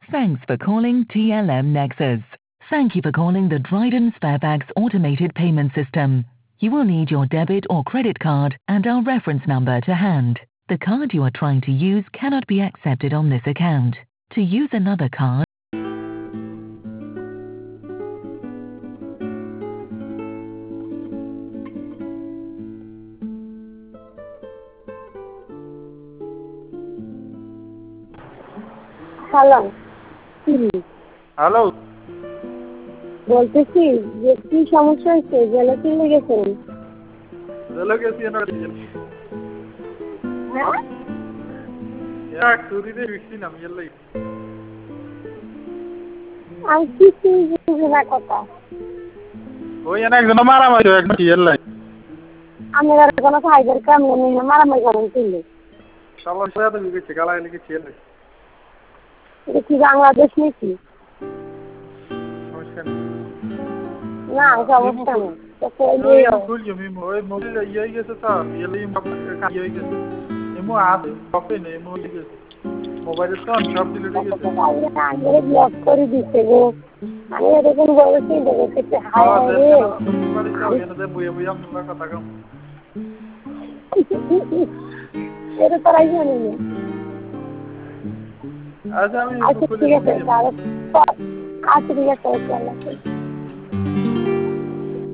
Thanks for calling TLM Nexus. Thank you for calling the Dryden Sparebags automated payment system. You will need your debit or credit card and our reference number to hand. The card you are trying to use cannot be accepted on this account. To use another card, hello hello বলতেছি যে কি সমস্যা হয়েছে জেলে চলে গেছেন জেলে গেছি না হ্যাঁ এক চুরিতে বিক্রি নাম এলাই আমি কিছু বুঝি না কথা ওই একজন মারামারি একজন এলাই আমি আর কোনো ফাইবার কাম নেই মারামারি করেন তুললে সবার সাথে বিকেছে গালায় লিখেছি এলাই এটা কি বাংলাদেশ নাকি সমস্যা নেই না সমস্যা নেই খুলছি মিমো ওই মোবাইল ইয়ে গেছে তো এলাই ইয়ে গেছে এমো আছে কপি নেই এমো গেছে মোবাইলে তো সব দিলে গেছে আমি ব্লক করে দিছে গো আমি এরকম বলছি দেখতে হাই রে এনে বইয়া বইয়া আমরা কথা কম এটা তারাই জানে না আচ্ছা আমি আচ্ছা ঠিক আছে আচ্ছা ঠিক আছে